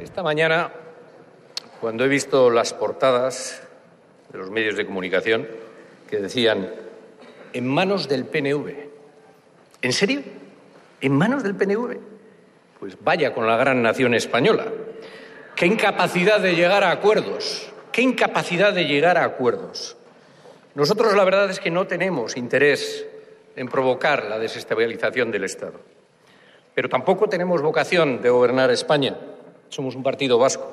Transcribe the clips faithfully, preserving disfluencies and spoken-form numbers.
Esta mañana, cuando he visto las portadas de los medios de comunicación que decían «en manos del P N V», ¿en serio? ¿En manos del P N V? Pues vaya con la gran nación española. ¡Qué incapacidad de llegar a acuerdos! ¡Qué incapacidad de llegar a acuerdos! Nosotros la verdad es que no tenemos interés en provocar la desestabilización del Estado. Pero tampoco tenemos vocación de gobernar España. Somos un partido vasco.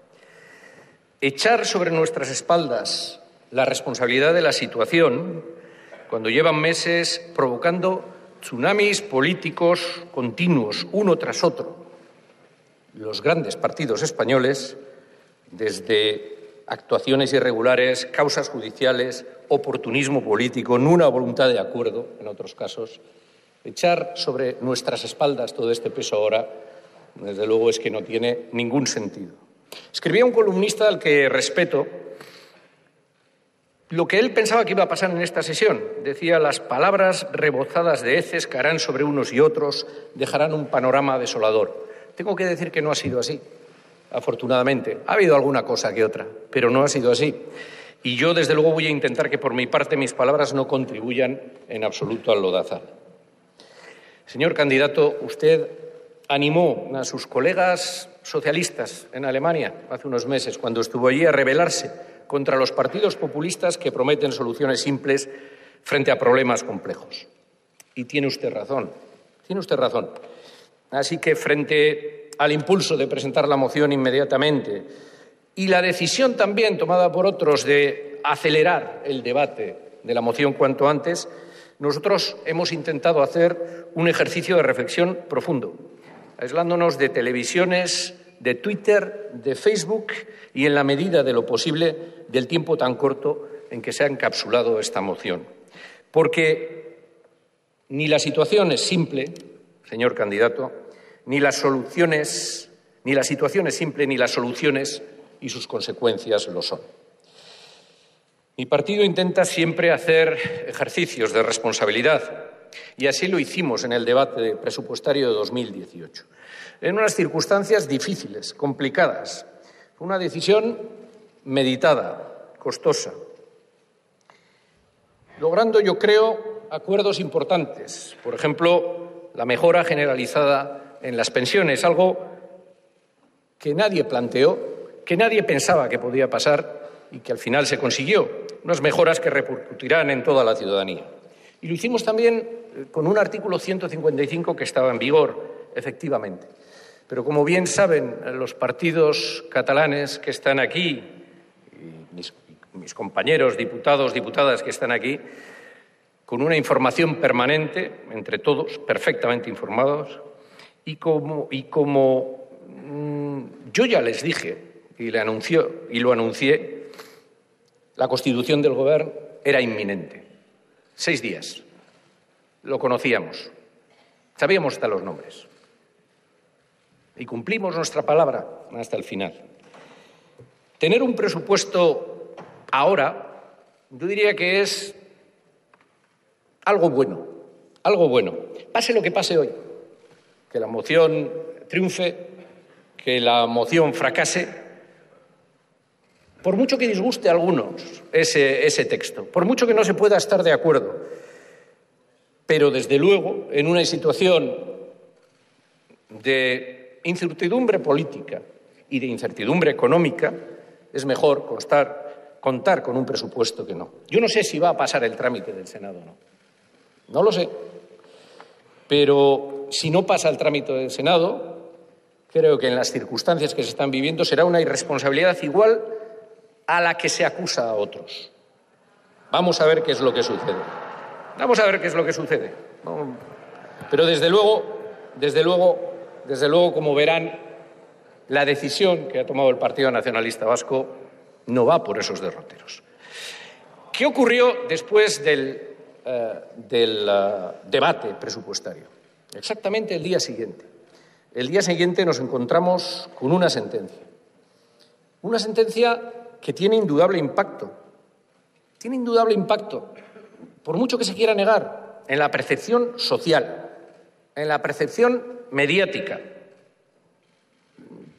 Echar sobre nuestras espaldas la responsabilidad de la situación cuando llevan meses provocando tsunamis políticos continuos, uno tras otro, los grandes partidos españoles, desde actuaciones irregulares, causas judiciales, oportunismo político, nula voluntad de acuerdo, en otros casos, echar sobre nuestras espaldas todo este peso ahora, desde luego, es que no tiene ningún sentido. Escribía un columnista al que respeto lo que él pensaba que iba a pasar en esta sesión. Decía: las palabras rebozadas de heces caerán sobre unos y otros, dejarán un panorama desolador. Tengo que decir que no ha sido así, afortunadamente. Ha habido alguna cosa que otra, pero no ha sido así. Y yo, desde luego, voy a intentar que por mi parte mis palabras no contribuyan en absoluto al lodazal. Señor candidato, usted animó a sus colegas socialistas en Alemania hace unos meses, cuando estuvo allí, a rebelarse contra los partidos populistas que prometen soluciones simples frente a problemas complejos. Y tiene usted razón, tiene usted razón. Así que, frente al impulso de presentar la moción inmediatamente y la decisión también tomada por otros de acelerar el debate de la moción cuanto antes, nosotros hemos intentado hacer un ejercicio de reflexión profundo, aislándonos de televisiones, de Twitter, de Facebook y, en la medida de lo posible, del tiempo tan corto en que se ha encapsulado esta moción. Porque ni la situación es simple, señor candidato, ni las soluciones, ni la situación es simple, ni las soluciones y sus consecuencias lo son. Mi partido intenta siempre hacer ejercicios de responsabilidad, y así lo hicimos en el debate presupuestario de dos mil dieciocho. En unas circunstancias difíciles, complicadas. Fue una decisión meditada, costosa, logrando, yo creo, acuerdos importantes. Por ejemplo, la mejora generalizada en las pensiones, algo que nadie planteó, que nadie pensaba que podía pasar y que al final se consiguió. Unas mejoras que repercutirán en toda la ciudadanía. Y lo hicimos también con un artículo ciento cincuenta y cinco que estaba en vigor, efectivamente. Pero, como bien saben los partidos catalanes que están aquí, y mis, mis compañeros diputados, diputadas que están aquí, con una información permanente, entre todos, perfectamente informados, y como, y como mmm, yo ya les dije y, le anunció, y lo anuncié, la constitución del Gobierno era inminente. Seis días. Lo conocíamos. Sabíamos hasta los nombres. Y cumplimos nuestra palabra hasta el final. Tener un presupuesto ahora, yo diría que es algo bueno, algo bueno. Pase lo que pase hoy, que la moción triunfe, que la moción fracase, por mucho que disguste a algunos ese, ese texto, por mucho que no se pueda estar de acuerdo, pero, desde luego, en una situación de incertidumbre política y de incertidumbre económica, es mejor constar, contar con un presupuesto que no. Yo no sé si va a pasar el trámite del Senado o no. No lo sé. Pero, si no pasa el trámite del Senado, creo que en las circunstancias que se están viviendo será una irresponsabilidad igual a la que se acusa a otros. Vamos a ver qué es lo que sucede. Vamos a ver qué es lo que sucede. Pero, desde luego, desde luego, desde luego, como verán, la decisión que ha tomado el Partido Nacionalista Vasco no va por esos derroteros. ¿Qué ocurrió después del, eh, del uh, debate presupuestario? Exactamente el día siguiente. El día siguiente nos encontramos con una sentencia. Una sentencia que tiene indudable impacto. Tiene indudable impacto. Por mucho que se quiera negar, en la percepción social, en la percepción mediática,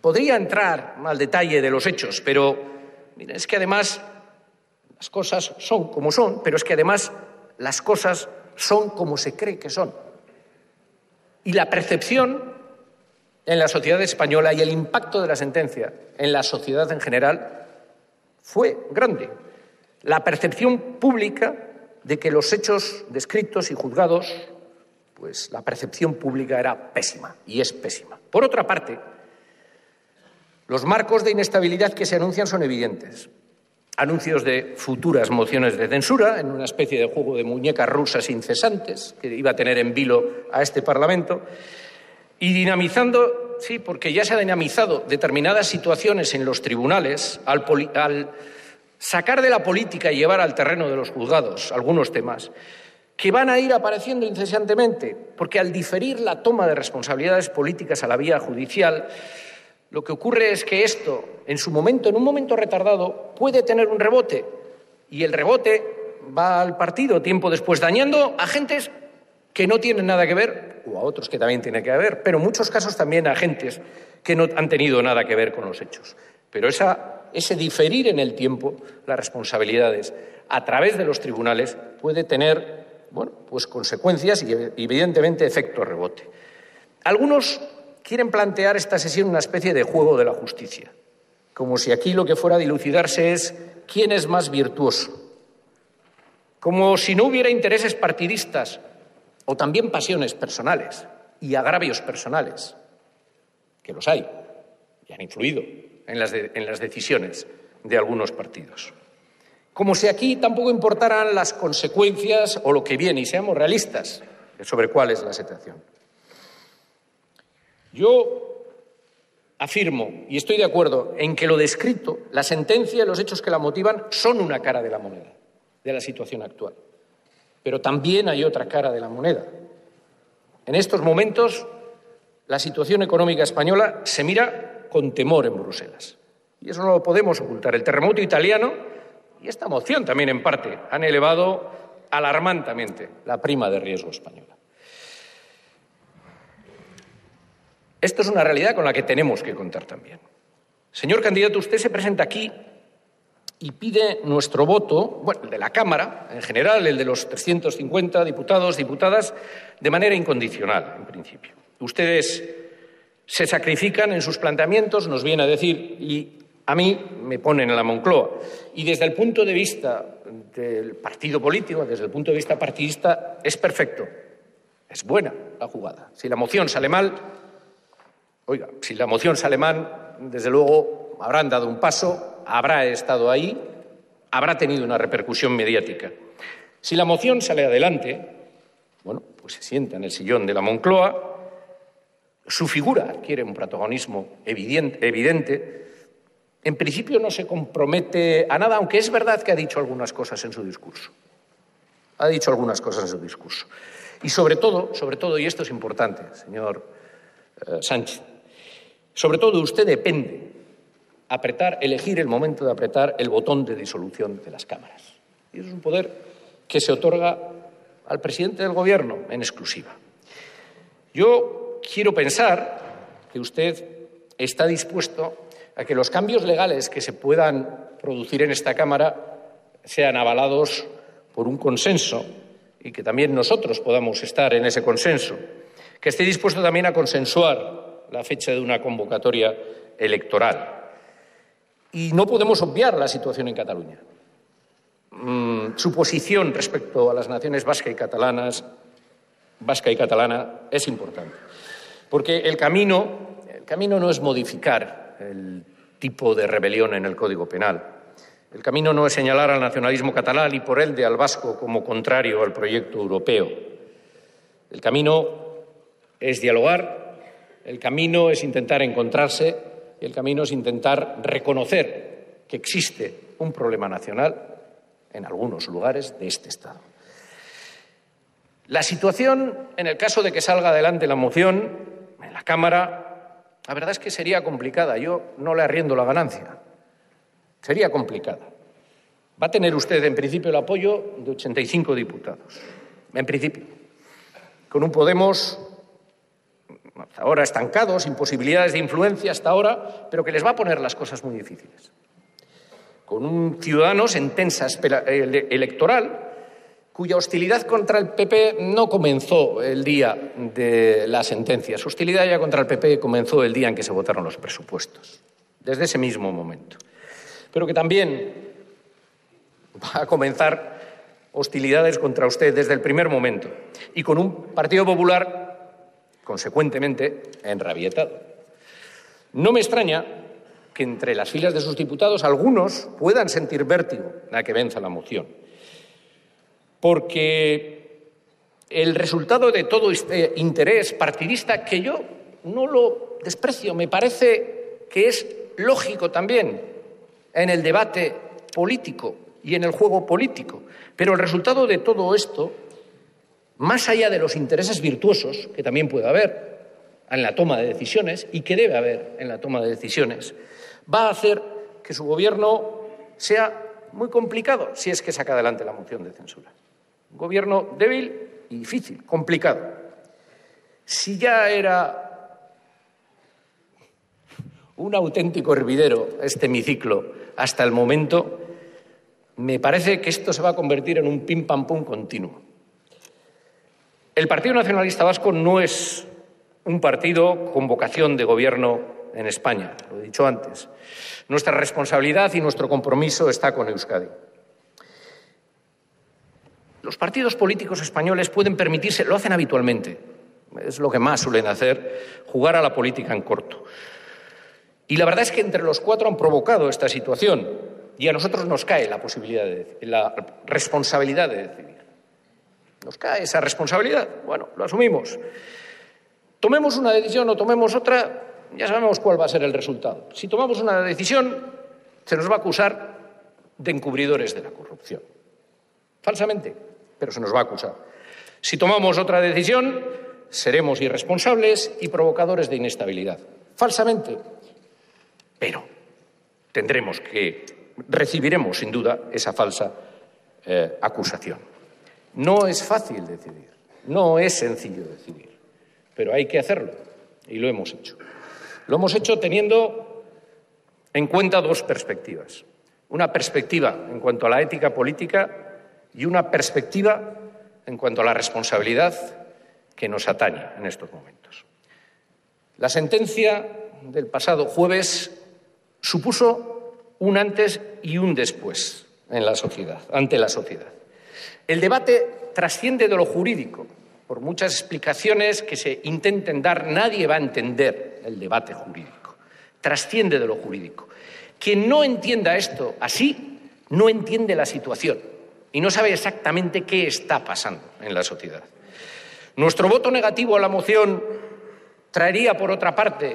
podría entrar al detalle de los hechos, pero miren, es que además las cosas son como son, pero es que además las cosas son como se cree que son. Y la percepción en la sociedad española y el impacto de la sentencia en la sociedad en general fue grande. La percepción pública de que los hechos descritos y juzgados, pues la percepción pública era pésima y es pésima. Por otra parte, los marcos de inestabilidad que se anuncian son evidentes. Anuncios de futuras mociones de censura en una especie de juego de muñecas rusas incesantes que iba a tener en vilo a este Parlamento y dinamizando, sí, porque ya se ha dinamizado determinadas situaciones en los tribunales al, al sacar de la política y llevar al terreno de los juzgados algunos temas que van a ir apareciendo incesantemente, porque al diferir la toma de responsabilidades políticas a la vía judicial, lo que ocurre es que esto, en su momento, en un momento retardado, puede tener un rebote, y el rebote va al partido tiempo después, dañando a agentes que no tienen nada que ver, o a otros que también tienen que ver, pero en muchos casos también a agentes que no han tenido nada que ver con los hechos. Pero esa, ese diferir en el tiempo, las responsabilidades, a través de los tribunales, puede tener, bueno, pues consecuencias y, evidentemente, efecto rebote. Algunos quieren plantear esta sesión una especie de juego de la justicia, como si aquí lo que fuera a dilucidarse es quién es más virtuoso, como si no hubiera intereses partidistas o también pasiones personales y agravios personales, que los hay y han influido en las, de, en las decisiones de algunos partidos. Como si aquí tampoco importaran las consecuencias o lo que viene, y seamos realistas sobre cuál es la situación. Yo afirmo, y estoy de acuerdo, en que lo descrito, la sentencia y los hechos que la motivan son una cara de la moneda de la situación actual. Pero también hay otra cara de la moneda. En estos momentos, la situación económica española se mira con temor en Bruselas. Y eso no lo podemos ocultar. El terremoto italiano y esta moción también, en parte, han elevado alarmantemente la prima de riesgo española. Esto es una realidad con la que tenemos que contar también. Señor candidato, usted se presenta aquí y pide nuestro voto, bueno, el de la Cámara, en general, el de los trescientos cincuenta diputados, diputadas, de manera incondicional, en principio. Ustedes se sacrifican en sus planteamientos, nos viene a decir, y a mí me ponen en la Moncloa. Y desde el punto de vista del partido político, desde el punto de vista partidista, es perfecto. Es buena la jugada. Si la moción sale mal, oiga, si la moción sale mal, desde luego habrán dado un paso, habrá estado ahí, habrá tenido una repercusión mediática. Si la moción sale adelante, bueno, pues se sienta en el sillón de la Moncloa, su figura adquiere un protagonismo evidente, evidente. En principio no se compromete a nada, aunque es verdad que ha dicho algunas cosas en su discurso. Ha dicho algunas cosas en su discurso. Y sobre todo, sobre todo, y esto es importante, señor eh, Sánchez, sobre todo usted depende apretar, elegir el momento de apretar el botón de disolución de las cámaras. Y eso es un poder que se otorga al presidente del Gobierno en exclusiva. Yo quiero pensar que usted está dispuesto a que los cambios legales que se puedan producir en esta Cámara sean avalados por un consenso y que también nosotros podamos estar en ese consenso, que esté dispuesto también a consensuar la fecha de una convocatoria electoral. Y no podemos obviar la situación en Cataluña. Mm, su posición respecto a las naciones vasca y catalanas, vasca y catalana es importante, porque el camino, el camino no es modificar el tipo de rebelión en el Código Penal. El camino no es señalar al nacionalismo catalán y por ende al vasco como contrario al proyecto europeo. El camino es dialogar, el camino es intentar encontrarse, el camino es intentar reconocer que existe un problema nacional en algunos lugares de este Estado. La situación, en el caso de que salga adelante la moción en la Cámara, la verdad es que sería complicada. Yo no le arriendo la ganancia. Sería complicada. Va a tener usted, en principio, el apoyo de ochenta y cinco diputados. En principio. Con un Podemos hasta ahora estancados, sin posibilidades de influencia hasta ahora, pero que les va a poner las cosas muy difíciles. Con un Ciudadanos en tensa espera electoral, cuya hostilidad contra el P P no comenzó el día de la sentencia. Su hostilidad ya contra el P P comenzó el día en que se votaron los presupuestos, desde ese mismo momento. Pero que también va a comenzar hostilidades contra usted desde el primer momento y con un Partido Popular consecuentemente enrabietado. No me extraña que entre las filas de sus diputados algunos puedan sentir vértigo a que venza la moción, porque el resultado de todo este interés partidista, que yo no lo desprecio, me parece que es lógico también en el debate político y en el juego político, pero el resultado de todo esto, más allá de los intereses virtuosos, que también puede haber en la toma de decisiones y que debe haber en la toma de decisiones, va a hacer que su gobierno sea muy complicado si es que saca adelante la moción de censura. Un gobierno débil y difícil, complicado. Si ya era un auténtico hervidero este hemiciclo hasta el momento, me parece que esto se va a convertir en un pim-pam-pum continuo. El Partido Nacionalista Vasco no es un partido con vocación de gobierno en España, lo he dicho antes. Nuestra responsabilidad y nuestro compromiso está con Euskadi. Los partidos políticos españoles pueden permitirse, lo hacen habitualmente, es lo que más suelen hacer, jugar a la política en corto. Y la verdad es que entre los cuatro han provocado esta situación y a nosotros nos cae la posibilidad de, la responsabilidad de decidir. Nos cae esa responsabilidad. Bueno, lo asumimos. Tomemos una decisión o tomemos otra, ya sabemos cuál va a ser el resultado. Si tomamos una decisión, se nos va a acusar de encubridores de la corrupción. Falsamente, pero se nos va a acusar. Si tomamos otra decisión, seremos irresponsables y provocadores de inestabilidad. Falsamente, pero tendremos que, recibiremos sin duda esa falsa eh, acusación. No es fácil decidir, no es sencillo decidir, pero hay que hacerlo y lo hemos hecho. Lo hemos hecho teniendo en cuenta dos perspectivas. Una perspectiva en cuanto a la ética política y una perspectiva en cuanto a la responsabilidad que nos atañe en estos momentos. La sentencia del pasado jueves supuso un antes y un después en la sociedad, ante la sociedad. El debate trasciende de lo jurídico. Por muchas explicaciones que se intenten dar, nadie va a entender el debate jurídico. Trasciende de lo jurídico. Quien no entienda esto así, no entiende la situación y no sabe exactamente qué está pasando en la sociedad. Nuestro voto negativo a la moción traería, por otra parte,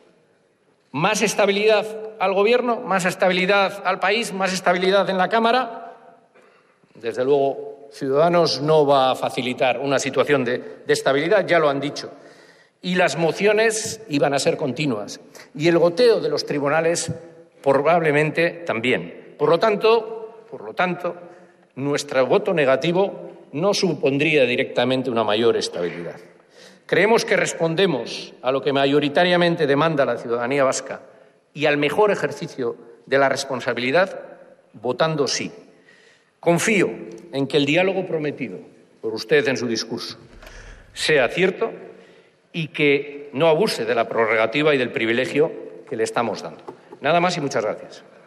más estabilidad al Gobierno, más estabilidad al país, más estabilidad en la Cámara. Desde luego, Ciudadanos no va a facilitar una situación de, de estabilidad, ya lo han dicho. Y las mociones iban a ser continuas. Y el goteo de los tribunales probablemente también. Por lo tanto, por lo tanto, nuestro voto negativo no supondría directamente una mayor estabilidad. Creemos que respondemos a lo que mayoritariamente demanda la ciudadanía vasca y al mejor ejercicio de la responsabilidad votando sí. Confío en que el diálogo prometido por usted en su discurso sea cierto y que no abuse de la prerrogativa y del privilegio que le estamos dando. Nada más y muchas gracias.